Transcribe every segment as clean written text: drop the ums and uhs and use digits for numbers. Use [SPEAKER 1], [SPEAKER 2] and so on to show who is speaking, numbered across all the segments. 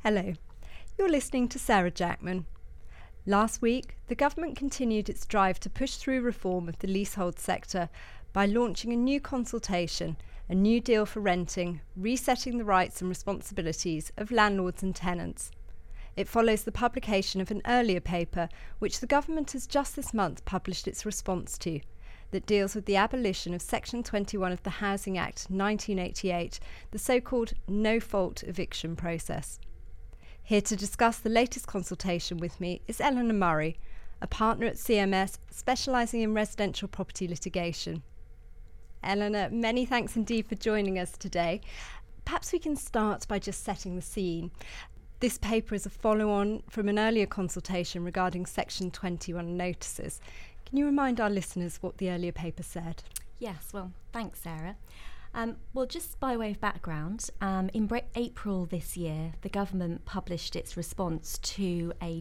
[SPEAKER 1] Hello, you're listening to Sarah Jackman. Last week, the government continued its drive to push through reform of the leasehold sector by launching a new consultation, a new deal for renting, resetting the rights and responsibilities of landlords and tenants. It follows the publication of an earlier paper, which the government has just this month published its response to, that deals with the abolition of Section 21 of the Housing Act 1988, the so-called no-fault eviction process. Here to discuss the latest consultation with me is Eleanor Murray, a partner at CMS specialising in residential property litigation. Eleanor, many thanks indeed for joining us today. Perhaps we can start by just setting the scene. This paper is a follow-on from an earlier consultation regarding Section 21 notices. Can you remind our listeners what the earlier paper said?
[SPEAKER 2] Yes, well, thanks, Sarah. Just by way of background, in April this year, the government published its response to a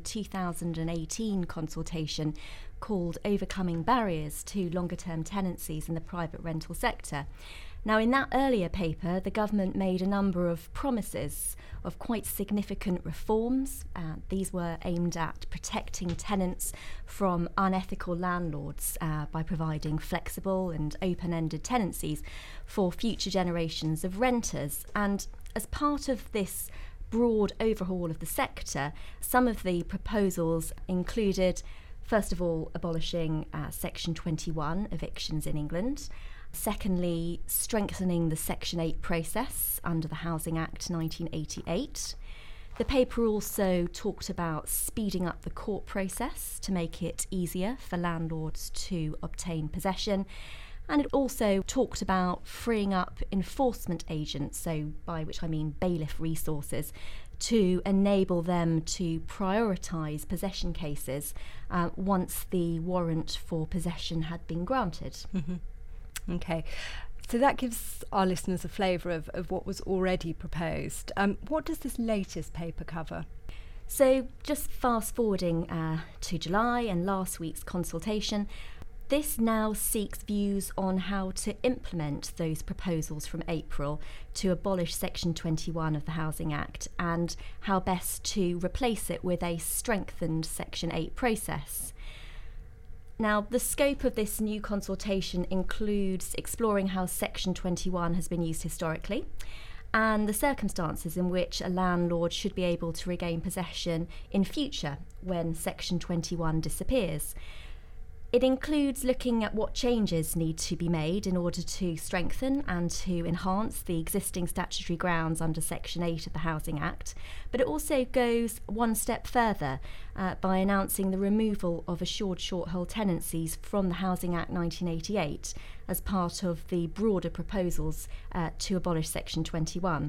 [SPEAKER 2] 2018 consultation called Overcoming Barriers to Longer-Term Tenancies in the Private Rental Sector. Now, in that earlier paper, the government made a number of promises of quite significant reforms. These were aimed at protecting tenants from unethical landlords by providing flexible and open-ended tenancies for future generations of renters. And as part of this broad overhaul of the sector, some of the proposals included, first of all, abolishing Section 21 evictions in England. Secondly, strengthening the Section 8 process under the Housing Act 1988. The paper also talked about speeding up the court process to make it easier for landlords to obtain possession. And it also talked about freeing up enforcement agents, so by which I mean bailiff resources, to enable them to prioritise possession cases once the warrant for possession had been granted.
[SPEAKER 1] Mm-hmm. Okay, so that gives our listeners a flavour of what was already proposed. What does this latest paper cover?
[SPEAKER 2] So just fast forwarding to July and last week's consultation, this now seeks views on how to implement those proposals from April to abolish Section 21 of the Housing Act and how best to replace it with a strengthened Section 8 process. Now, the scope of this new consultation includes exploring how Section 21 has been used historically and the circumstances in which a landlord should be able to regain possession in future when Section 21 disappears. It includes looking at what changes need to be made in order to strengthen and to enhance the existing statutory grounds under Section 8 of the Housing Act, but it also goes one step further by announcing the removal of assured short-hold tenancies from the Housing Act 1988 as part of the broader proposals to abolish Section 21.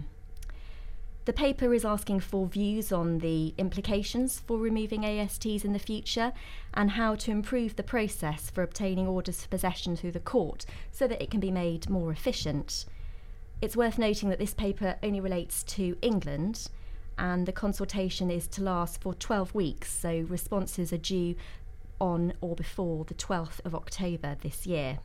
[SPEAKER 2] The paper is asking for views on the implications for removing ASTs in the future and how to improve the process for obtaining orders for possession through the court so that it can be made more efficient. It's worth noting that this paper only relates to England and the consultation is to last for 12 weeks, so responses are due on or before the 12th of October this year.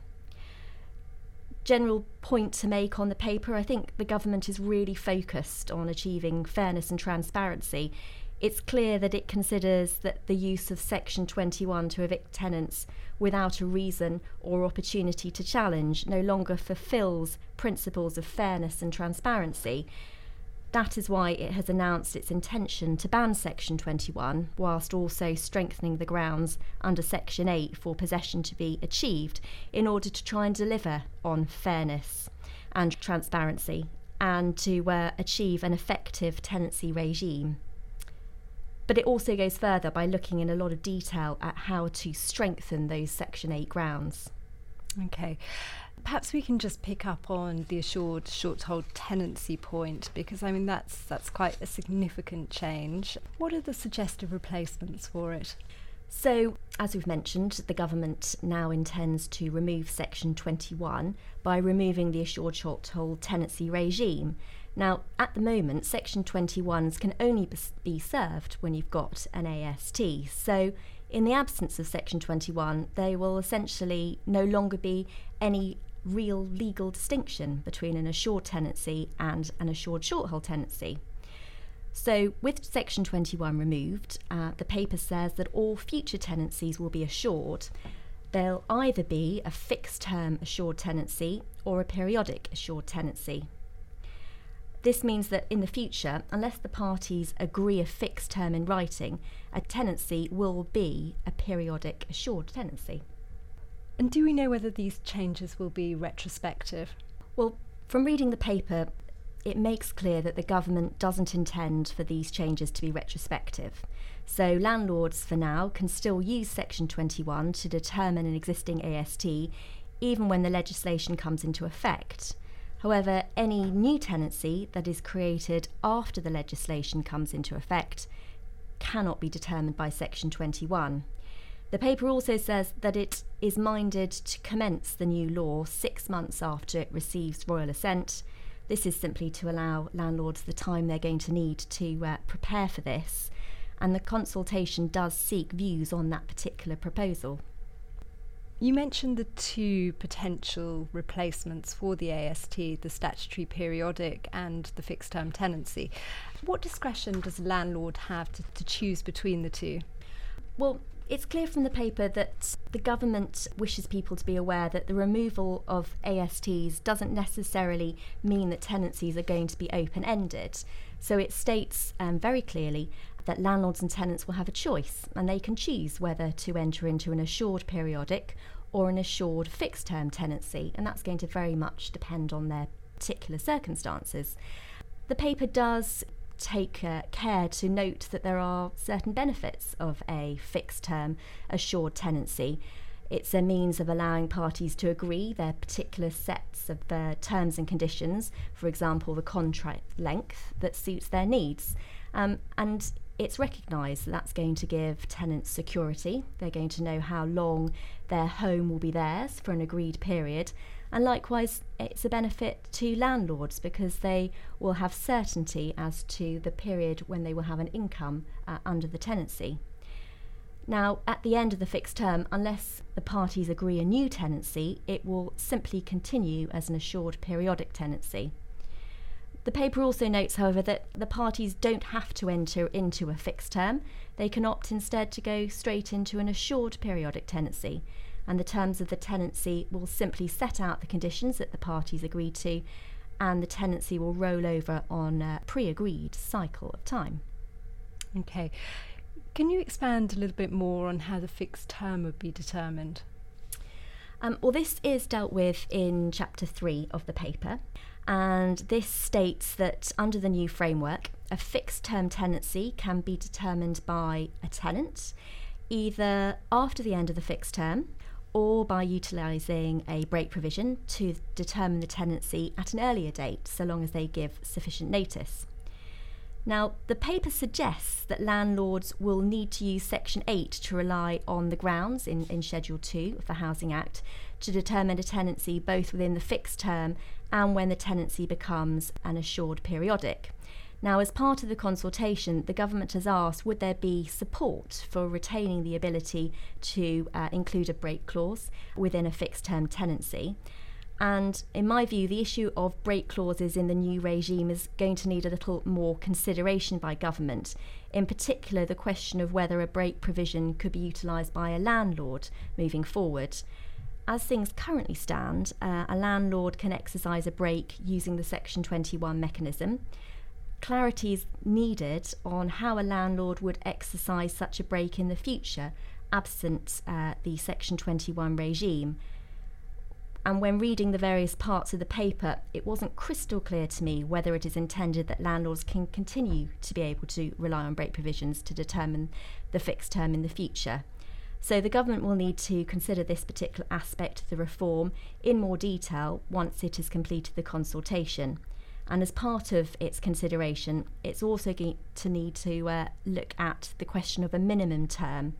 [SPEAKER 2] General point to make on the paper, I think the government is really focused on achieving fairness and transparency. It's clear that it considers that the use of Section 21 to evict tenants without a reason or opportunity to challenge no longer fulfills principles of fairness and transparency. That is why it has announced its intention to ban Section 21, whilst also strengthening the grounds under Section 8 for possession to be achieved in order to try and deliver on fairness and transparency and to achieve an effective tenancy regime. But it also goes further by looking in a lot of detail at how to strengthen those Section 8 grounds.
[SPEAKER 1] Okay. Perhaps we can just pick up on the assured short-hold tenancy point, because I mean that's quite a significant change. What are the suggested replacements for it?
[SPEAKER 2] So, as we've mentioned, the government now intends to remove Section 21 by removing the assured short-hold tenancy regime. Now, at the moment, Section 21s can only be served when you've got an AST. So, in the absence of Section 21, there will essentially no longer be any real legal distinction between an assured tenancy and an assured short-hold tenancy. So with Section 21 removed, the paper says that all future tenancies will be assured. They'll either be a fixed-term assured tenancy or a periodic assured tenancy. This means that in the future, unless the parties agree a fixed term in writing, a tenancy will be a periodic assured tenancy.
[SPEAKER 1] And do we know whether these changes will be retrospective?
[SPEAKER 2] Well, from reading the paper, it makes clear that the government doesn't intend for these changes to be retrospective. So landlords, for now, can still use Section 21 to determine an existing AST, even when the legislation comes into effect. However, any new tenancy that is created after the legislation comes into effect cannot be determined by Section 21. The paper also says that it is minded to commence the new law 6 months after it receives royal assent. This is simply to allow landlords the time they're going to need to prepare for this, and the consultation does seek views on that particular proposal.
[SPEAKER 1] You mentioned the two potential replacements for the AST, the statutory periodic and the fixed-term tenancy. What discretion does a landlord have to choose between the two?
[SPEAKER 2] Well, it's clear from the paper that the government wishes people to be aware that the removal of ASTs doesn't necessarily mean that tenancies are going to be open-ended. So it states very clearly that landlords and tenants will have a choice, and they can choose whether to enter into an assured periodic or an assured fixed-term tenancy, and that's going to very much depend on their particular circumstances. The paper does take care to note that there are certain benefits of a fixed-term assured tenancy. It's a means of allowing parties to agree their particular sets of terms and conditions, for example, the contract length that suits their needs. And it's recognised that that's going to give tenants security. They're going to know how long their home will be theirs for an agreed period. And likewise, it's a benefit to landlords because they will have certainty as to the period when they will have an income under the tenancy. Now, at the end of the fixed term, unless the parties agree a new tenancy, it will simply continue as an assured periodic tenancy. The paper also notes, however, that the parties don't have to enter into a fixed term. They can opt instead to go straight into an assured periodic tenancy, and the terms of the tenancy will simply set out the conditions that the parties agreed to, and the tenancy will roll over on a pre-agreed cycle of time.
[SPEAKER 1] Okay. Can you expand a little bit more on how the fixed term would be determined?
[SPEAKER 2] Well, this is dealt with in Chapter 3 of the paper, and this states that under the new framework, a fixed-term tenancy can be determined by a tenant, either after the end of the fixed term or by utilising a break provision to determine the tenancy at an earlier date, so long as they give sufficient notice. Now, the paper suggests that landlords will need to use Section 8 to rely on the grounds in Schedule 2 of the Housing Act to determine a tenancy both within the fixed term and when the tenancy becomes an assured periodic. Now, as part of the consultation, the government has asked would there be support for retaining the ability to include a break clause within a fixed term tenancy. And in my view, the issue of break clauses in the new regime is going to need a little more consideration by government. In particular, the question of whether a break provision could be utilised by a landlord moving forward. As things currently stand, a landlord can exercise a break using the Section 21 mechanism. Clarity is needed on how a landlord would exercise such a break in the future, absent the Section 21 regime. And when reading the various parts of the paper, it wasn't crystal clear to me whether it is intended that landlords can continue to be able to rely on break provisions to determine the fixed term in the future. So the government will need to consider this particular aspect of the reform in more detail once it has completed the consultation. And as part of its consideration, it's also going to need to look at the question of a minimum term.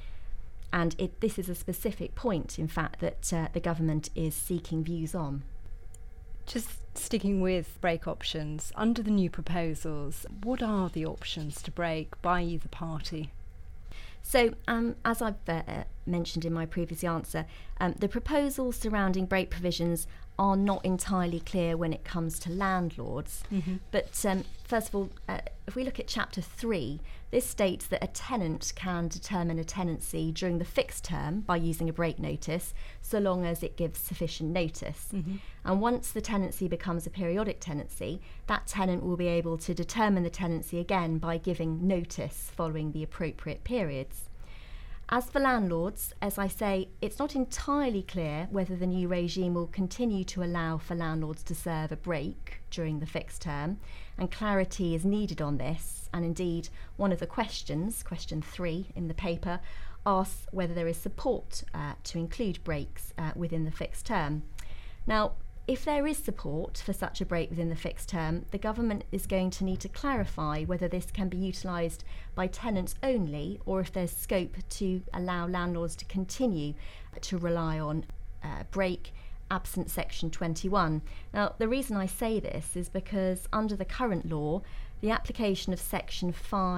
[SPEAKER 2] And this is a specific point, in fact, that the government is seeking views on.
[SPEAKER 1] Just sticking with break options, under the new proposals, what are the options to break by either party?
[SPEAKER 2] So, as I've mentioned in my previous answer, the proposals surrounding break provisions are not entirely clear when it comes to landlords. But first of all, if we look at Chapter 3, this states that a tenant can determine a tenancy during the fixed term by using a break notice, so long as it gives sufficient notice. And once the tenancy becomes a periodic tenancy, that tenant will be able to determine the tenancy again by giving notice following the appropriate periods. As for landlords, as I say, it's not entirely clear whether the new regime will continue to allow for landlords to serve a break during the fixed term, and clarity is needed on this. And indeed, one of the questions, question 3 in the paper, asks whether there is support to include breaks within the fixed term. Now, if there is support for such a break within the fixed term, the government is going to need to clarify whether this can be utilised by tenants only, or if there's scope to allow landlords to continue to rely on break absent Section 21. Now, the reason I say this is because under the current law, the application of Section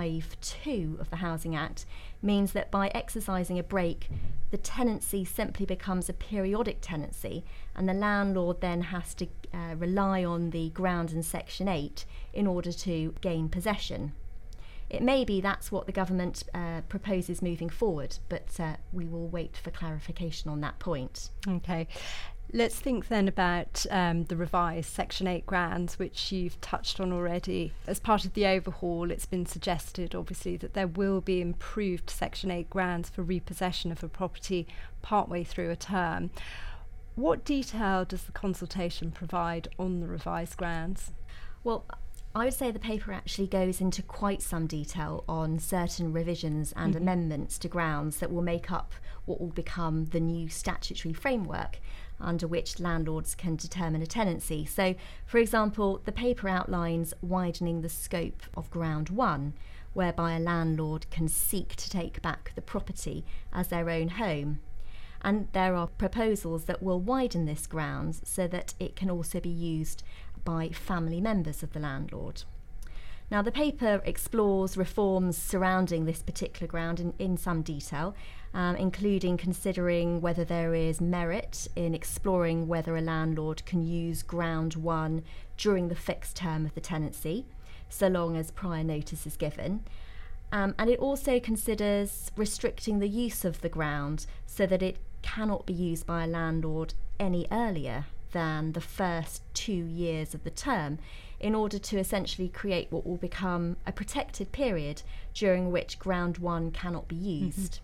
[SPEAKER 2] 5(2) of the Housing Act means that by exercising a break, the tenancy simply becomes a periodic tenancy, and the landlord then has to rely on the ground in Section 8 in order to gain possession. It may be that's what the government proposes moving forward, but we will wait for clarification on that point.
[SPEAKER 1] Okay. Let's think then about the revised Section 8 grounds, which you've touched on already. As part of the overhaul, it's been suggested, obviously, that there will be improved Section 8 grounds for repossession of a property partway through a term. What detail does the consultation provide on the revised grounds?
[SPEAKER 2] Well, I would say the paper actually goes into quite some detail on certain revisions and amendments to grounds that will make up what will become the new statutory framework under which landlords can determine a tenancy. So, for example, the paper outlines widening the scope of Ground 1, whereby a landlord can seek to take back the property as their own home. And there are proposals that will widen this ground so that it can also be used by family members of the landlord. Now, the paper explores reforms surrounding this particular ground in some detail, including considering whether there is merit in exploring whether a landlord can use Ground 1 during the fixed term of the tenancy, so long as prior notice is given. And it also considers restricting the use of the ground so that it cannot be used by a landlord any earlier than the first 2 years of the term, in order to essentially create what will become a protected period during which Ground 1 cannot be used.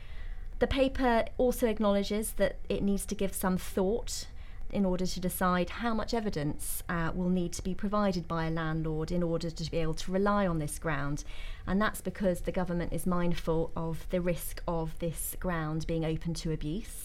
[SPEAKER 2] The paper also acknowledges that it needs to give some thought in order to decide how much evidence will need to be provided by a landlord in order to be able to rely on this ground. And that's because the government is mindful of the risk of this ground being open to abuse.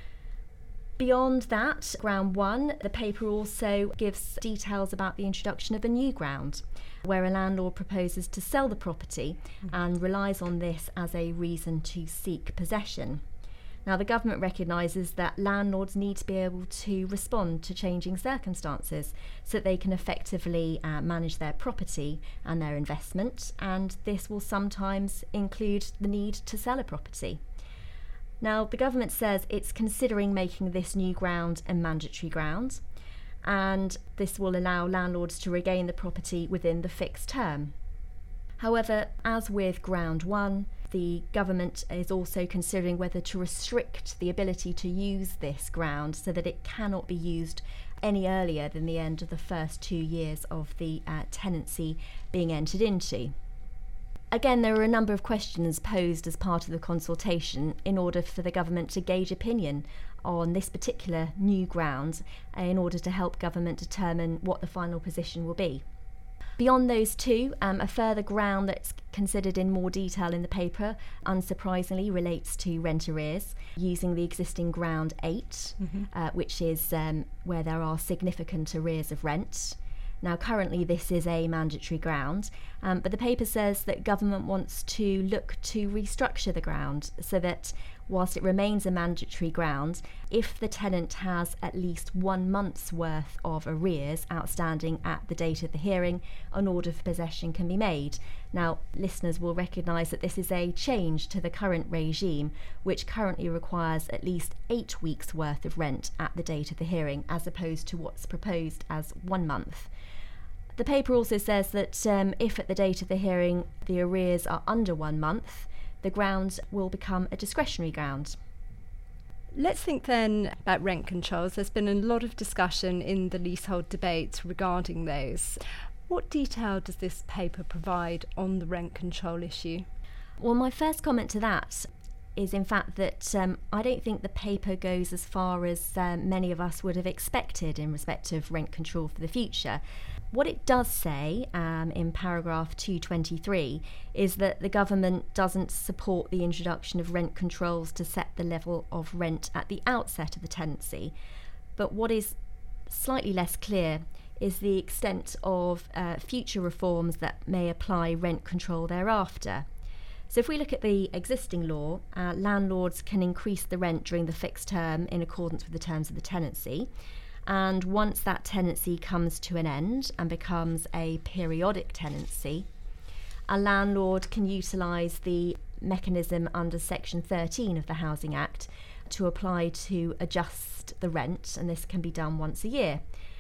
[SPEAKER 2] Beyond that, Ground 1, the paper also gives details about the introduction of a new ground, where a landlord proposes to sell the property and relies on this as a reason to seek possession. Now, the government recognises that landlords need to be able to respond to changing circumstances so that they can effectively manage their property and their investment, and this will sometimes include the need to sell a property. Now, the government says it's considering making this new ground a mandatory ground, and this will allow landlords to regain the property within the fixed term. However, as with Ground 1, the government is also considering whether to restrict the ability to use this ground so that it cannot be used any earlier than the end of the first 2 years of the tenancy being entered into. Again, there are a number of questions posed as part of the consultation in order for the government to gauge opinion on this particular new ground in order to help government determine what the final position will be. Beyond those two, a further ground that's considered in more detail in the paper, unsurprisingly, relates to rent arrears, using the existing Ground 8, which is where there are significant arrears of rent. Now, currently this is a mandatory ground, but the paper says that government wants to look to restructure the ground so that whilst it remains a mandatory ground if the tenant has at least 1 month's worth of arrears outstanding at the date of the hearing, an order for possession can be made. Now, listeners will recognise that this is a change to the current regime, which currently requires at least 8 weeks' worth of rent at the date of the hearing, as opposed to what's proposed as 1 month. The paper also says that if at the date of the hearing the arrears are under 1 month, the ground will become a discretionary ground.
[SPEAKER 1] Let's think then about rent controls. There's been a lot of discussion in the leasehold debate regarding those. What detail does this paper provide on the rent control issue?
[SPEAKER 2] Well, my first comment to that is in fact that I don't think the paper goes as far as many of us would have expected in respect of rent control for the future. What it does say in paragraph 223 is that the government doesn't support the introduction of rent controls to set the level of rent at the outset of the tenancy. But what is slightly less clear is the extent of future reforms that may apply rent control thereafter. So if we look at the existing law, landlords can increase the rent during the fixed term in accordance with the terms of the tenancy. And once that tenancy comes to an end and becomes a periodic tenancy, a landlord can utilise the mechanism under Section 13 of the Housing Act to apply to adjust the rent, and this can be done once a year.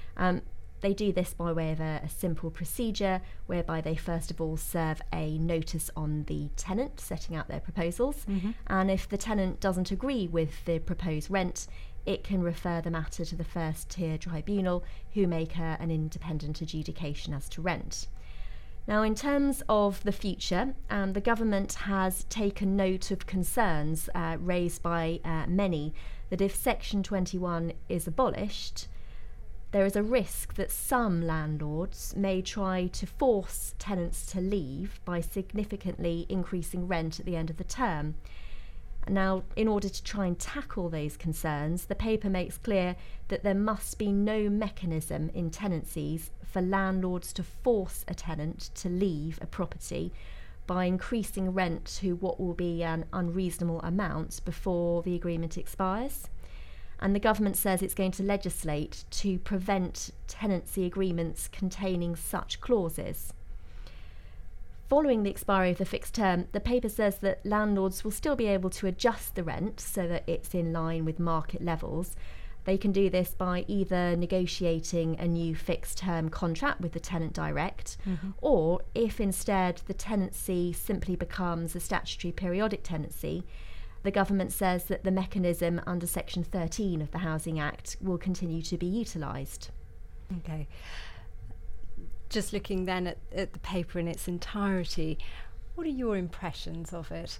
[SPEAKER 2] They do this by way of a simple procedure whereby they first of all serve a notice on the tenant setting out their proposals, and if the tenant doesn't agree with the proposed rent, it can refer the matter to the first tier tribunal, who make an independent adjudication as to rent. Now, in terms of the future, the government has taken note of concerns raised by many that if Section 21 is abolished, there is a risk that some landlords may try to force tenants to leave by significantly increasing rent at the end of the term. Now, in order to try and tackle those concerns, the paper makes clear that there must be no mechanism in tenancies for landlords to force a tenant to leave a property by increasing rent to what will be an unreasonable amount before the agreement expires. And the government says it's going to legislate to prevent tenancy agreements containing such clauses. Following the expiry of the fixed term, the paper says that landlords will still be able to adjust the rent so that it's in line with market levels. They can do this by either negotiating a new fixed term contract with the tenant direct, or if instead the tenancy simply becomes a statutory periodic tenancy, the government says that the mechanism under Section 13 of the Housing Act will continue to be utilised.
[SPEAKER 1] Okay. Just looking then at the paper in its entirety, what are your impressions of it?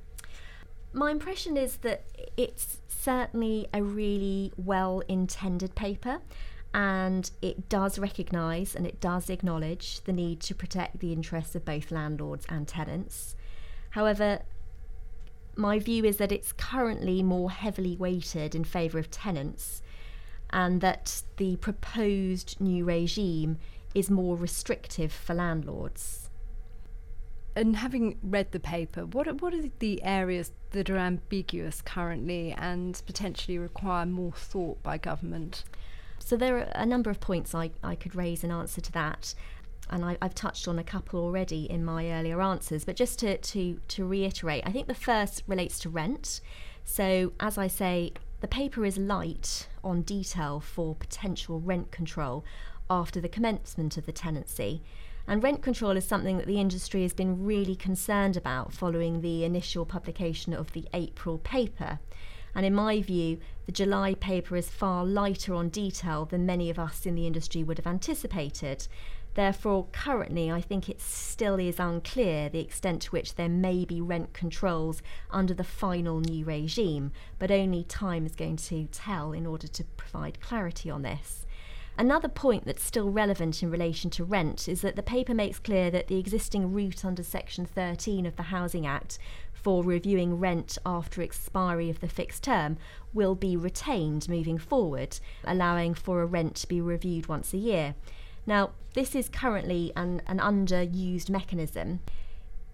[SPEAKER 2] My impression is that it's certainly a really well-intended paper, and it does recognise and it does acknowledge the need to protect the interests of both landlords and tenants. However, my view is that it's currently more heavily weighted in favour of tenants, and that the proposed new regime is more restrictive for landlords.
[SPEAKER 1] And having read the paper, what are the areas that are ambiguous currently and potentially require more thought by government?
[SPEAKER 2] So there are a number of points I could raise in answer to that, and I've touched on a couple already in my earlier answers, but just to reiterate, I think the first relates to rent. So as I say, the paper is light on detail for potential rent control after the commencement of the tenancy. And rent control is something that the industry has been really concerned about following the initial publication of the April paper. And in my view, the July paper is far lighter on detail than many of us in the industry would have anticipated. Therefore, currently, I think it still is unclear the extent to which there may be rent controls under the final new regime, but only time is going to tell in order to provide clarity on this. Another point that's still relevant in relation to rent is that the paper makes clear that the existing route under Section 13 of the Housing Act for reviewing rent after expiry of the fixed term will be retained moving forward, allowing for a rent to be reviewed once a year. Now, this is currently an underused mechanism.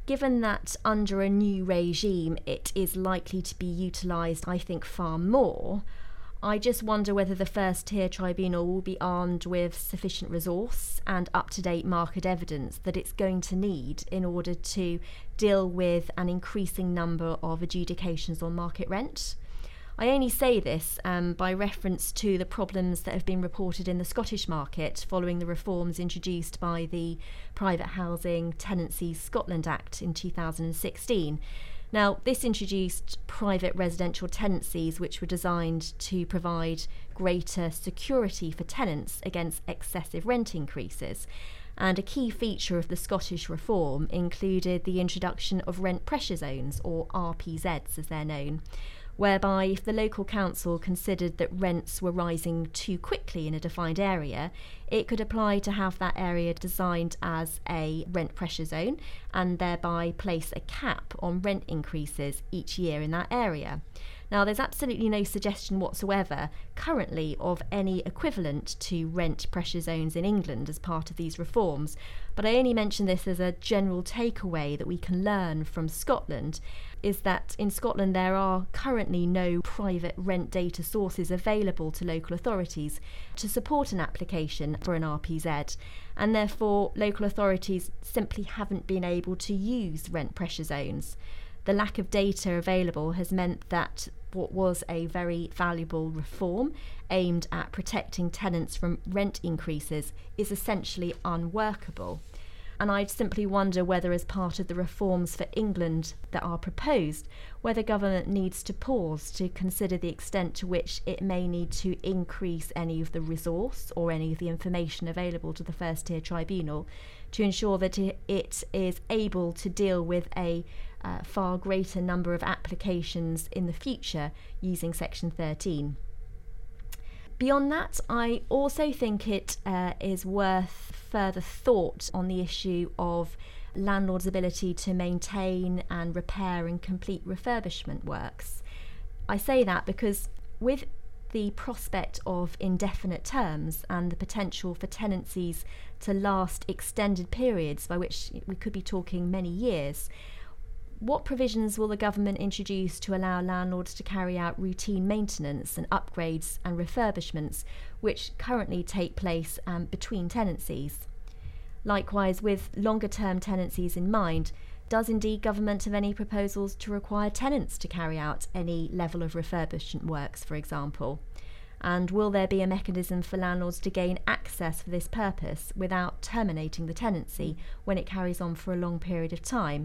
[SPEAKER 2] given that under a new regime it is likely to be utilised, I think, far more, I just wonder whether the First Tier Tribunal will be armed with sufficient resource and up-to-date market evidence that it's going to need in order to deal with an increasing number of adjudications on market rent. I only say this by reference to the problems that have been reported in the Scottish market following the reforms introduced by the Private Housing Tenancies Scotland Act in 2016. Now, this introduced private residential tenancies which were designed to provide greater security for tenants against excessive rent increases. And a key feature of the Scottish reform included the introduction of rent pressure zones, or RPZs as they're known, whereby if the local council considered that rents were rising too quickly in a defined area, it could apply to have that area designed as a rent pressure zone and thereby place a cap on rent increases each year in that area. Now, there's absolutely no suggestion whatsoever currently of any equivalent to rent pressure zones in England as part of these reforms, but I only mention this as a general takeaway that we can learn from Scotland, is that in Scotland there are currently no private rent data sources available to local authorities to support an application for an RPZ, and therefore local authorities simply haven't been able to use rent pressure zones. The lack of data available has meant that what was a very valuable reform aimed at protecting tenants from rent increases is essentially unworkable. And I'd simply wonder whether, as part of the reforms for England that are proposed, whether government needs to pause to consider the extent to which it may need to increase any of the resource or any of the information available to the First Tier Tribunal to ensure that it is able to deal with a far greater number of applications in the future using Section 13. Beyond that, I also think it is worth further thought on the issue of landlords' ability to maintain and repair and complete refurbishment works. I say that because with the prospect of indefinite terms and the potential for tenancies to last extended periods, by which we could be talking many years, what provisions will the government introduce to allow landlords to carry out routine maintenance and upgrades and refurbishments which currently take place between tenancies? Likewise, with longer term tenancies in mind, does indeed government have any proposals to require tenants to carry out any level of refurbishment works, for example? And will there be a mechanism for landlords to gain access for this purpose without terminating the tenancy when it carries on for a long period of time?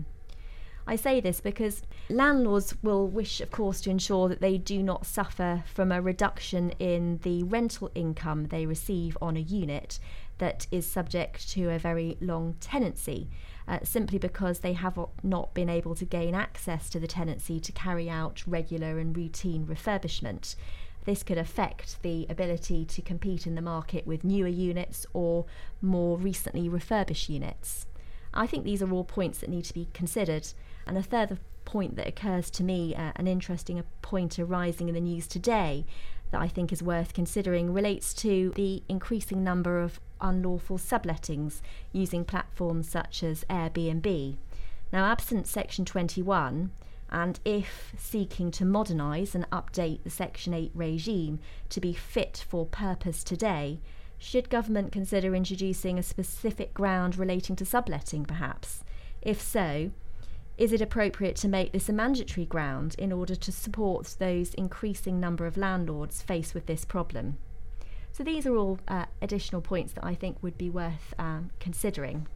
[SPEAKER 2] I say this because landlords will wish, of course, to ensure that they do not suffer from a reduction in the rental income they receive on a unit that is subject to a very long tenancy, simply because they have not been able to gain access to the tenancy to carry out regular and routine refurbishment. This could affect the ability to compete in the market with newer units or more recently refurbished units. I think these are all points that need to be considered. And a further point that occurs to me, an interesting point arising in the news today that I think is worth considering, relates to the increasing number of unlawful sublettings using platforms such as Airbnb. Now, absent Section 21, and if seeking to modernise and update the Section 8 regime to be fit for purpose today, should government consider introducing a specific ground relating to subletting, perhaps? If so, is it appropriate to make this a mandatory ground in order to support those increasing number of landlords faced with this problem? So these are all additional points that I think would be worth considering.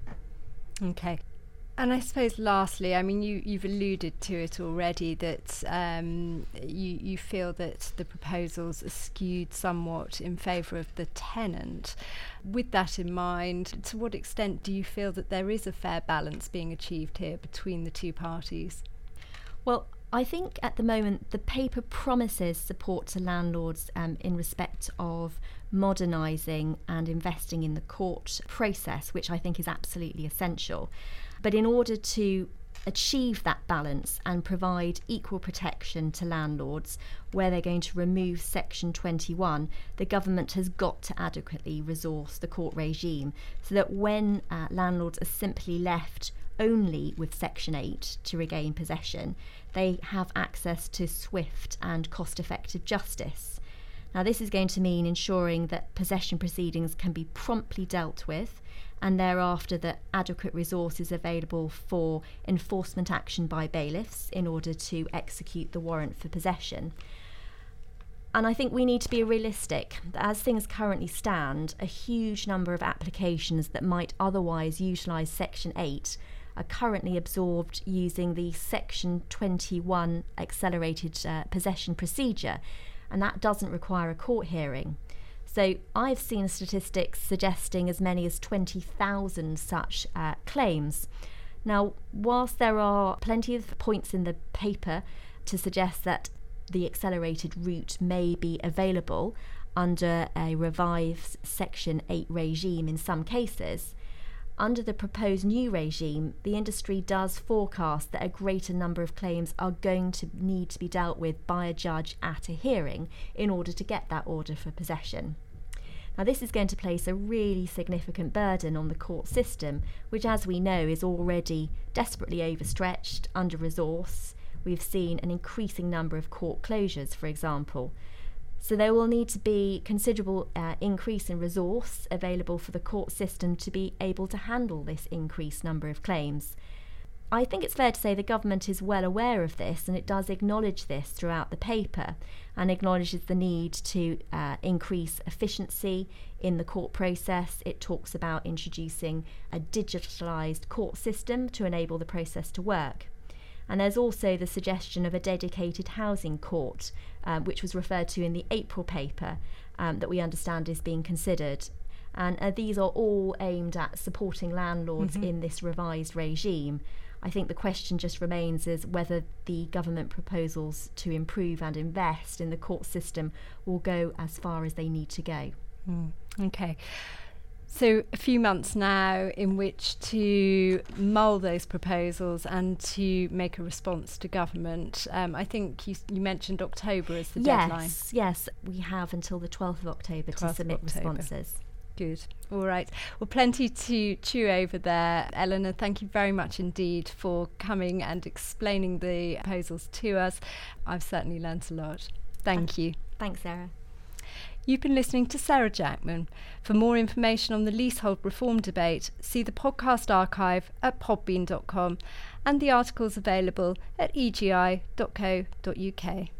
[SPEAKER 1] Okay. And I suppose lastly, I mean, you've alluded to it already, that you feel that the proposals are skewed somewhat in favour of the tenant. With that in mind, to what extent do you feel that there is a fair balance being achieved here between the two parties?
[SPEAKER 2] Well, I think at the moment the paper promises support to landlords in respect of modernising and investing in the court process, which I think is absolutely essential. But in order to achieve that balance and provide equal protection to landlords where they're going to remove Section 21, the government has got to adequately resource the court regime so that when landlords are simply left only with Section 8 to regain possession. They have access to swift and cost-effective justice. Now, this is going to mean ensuring that possession proceedings can be promptly dealt with, and thereafter that adequate resources available for enforcement action by bailiffs in order to execute the warrant for possession. And I think we need to be realistic that as things currently stand, a huge number of applications that might otherwise utilise Section 8 are currently absorbed using the Section 21 accelerated possession procedure, and that doesn't require a court hearing. So I've seen statistics suggesting as many as 20,000 such claims. Now, whilst there are plenty of points in the paper to suggest that the accelerated route may be available under a revised Section 8 regime in some cases, under the proposed new regime, the industry does forecast that a greater number of claims are going to need to be dealt with by a judge at a hearing in order to get that order for possession. Now, this is going to place a really significant burden on the court system, which, as we know, is already desperately overstretched, under-resourced. We've seen an increasing number of court closures, for example. So there will need to be considerable increase in resource available for the court system to be able to handle this increased number of claims. I think it's fair to say the government is well aware of this, and it does acknowledge this throughout the paper, and acknowledges the need to increase efficiency in the court process. It talks about introducing a digitalised court system to enable the process to work. And there's also the suggestion of a dedicated housing court, which was referred to in the April paper, that we understand is being considered. And these are all aimed at supporting landlords in this revised regime. I think the question just remains is whether the government proposals to improve and invest in the court system will go as far as they need to go.
[SPEAKER 1] Okay. So a few months now in which to mull those proposals and to make a response to government. I think you mentioned October as the deadline.
[SPEAKER 2] Yes, we have until the 12th of October to submit responses.
[SPEAKER 1] Good. All right. Well, plenty to chew over there. Eleanor, thank you very much indeed for coming and explaining the proposals to us. I've certainly learnt a lot. Thank you.
[SPEAKER 2] Thanks, Sarah.
[SPEAKER 1] You've been listening to Sarah Jackman. For more information on the leasehold reform debate, see the podcast archive at podbean.com and the articles available at egi.co.uk.